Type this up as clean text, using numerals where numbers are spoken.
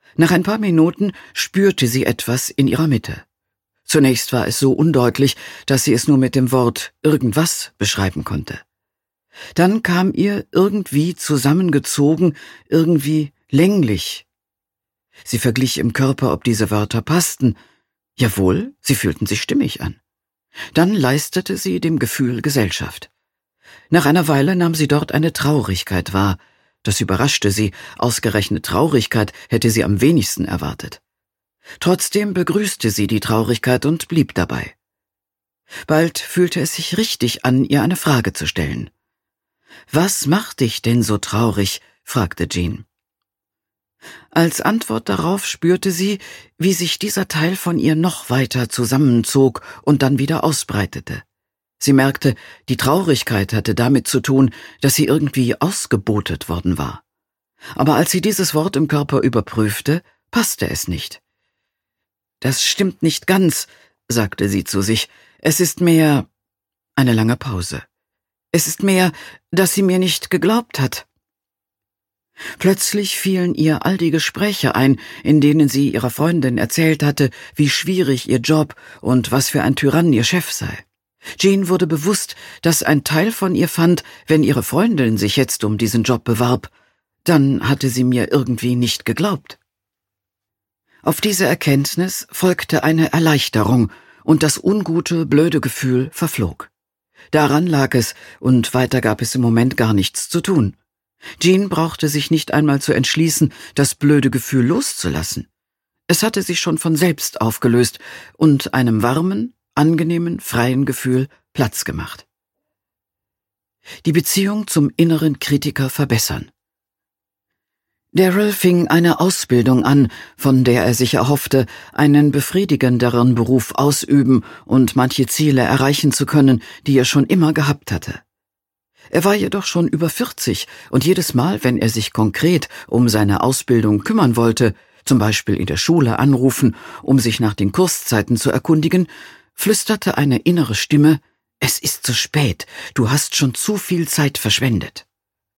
Nach ein paar Minuten spürte sie etwas in ihrer Mitte. Zunächst war es so undeutlich, dass sie es nur mit dem Wort irgendwas beschreiben konnte. Dann kam ihr irgendwie zusammengezogen, irgendwie länglich. Sie verglich im Körper, ob diese Wörter passten. Jawohl, sie fühlten sich stimmig an. Dann leistete sie dem Gefühl Gesellschaft. Nach einer Weile nahm sie dort eine Traurigkeit wahr. Das überraschte sie, ausgerechnet Traurigkeit hätte sie am wenigsten erwartet. Trotzdem begrüßte sie die Traurigkeit und blieb dabei. Bald fühlte es sich richtig an, ihr eine Frage zu stellen. »Was macht dich denn so traurig?« fragte Jean. Als Antwort darauf spürte sie, wie sich dieser Teil von ihr noch weiter zusammenzog und dann wieder ausbreitete. Sie merkte, die Traurigkeit hatte damit zu tun, dass sie irgendwie ausgebotet worden war. Aber als sie dieses Wort im Körper überprüfte, passte es nicht. »Das stimmt nicht ganz«, sagte sie zu sich. »Es ist mehr...« Eine lange Pause. »Es ist mehr, dass sie mir nicht geglaubt hat.« Plötzlich fielen ihr all die Gespräche ein, in denen sie ihrer Freundin erzählt hatte, wie schwierig ihr Job und was für ein Tyrann ihr Chef sei. Jean wurde bewusst, dass ein Teil von ihr fand, wenn ihre Freundin sich jetzt um diesen Job bewarb, dann hatte sie mir irgendwie nicht geglaubt. Auf diese Erkenntnis folgte eine Erleichterung, und das ungute, blöde Gefühl verflog. Daran lag es, und weiter gab es im Moment gar nichts zu tun. Jean brauchte sich nicht einmal zu entschließen, das blöde Gefühl loszulassen. Es hatte sich schon von selbst aufgelöst und einem warmen, angenehmen, freien Gefühl Platz gemacht. Die Beziehung zum inneren Kritiker verbessern. Darryl fing eine Ausbildung an, von der er sich erhoffte, einen befriedigenderen Beruf ausüben und manche Ziele erreichen zu können, die er schon immer gehabt hatte. Er war jedoch schon über 40 und jedes Mal, wenn er sich konkret um seine Ausbildung kümmern wollte, zum Beispiel in der Schule anrufen, um sich nach den Kurszeiten zu erkundigen, flüsterte eine innere Stimme: »Es ist zu spät, du hast schon zu viel Zeit verschwendet.«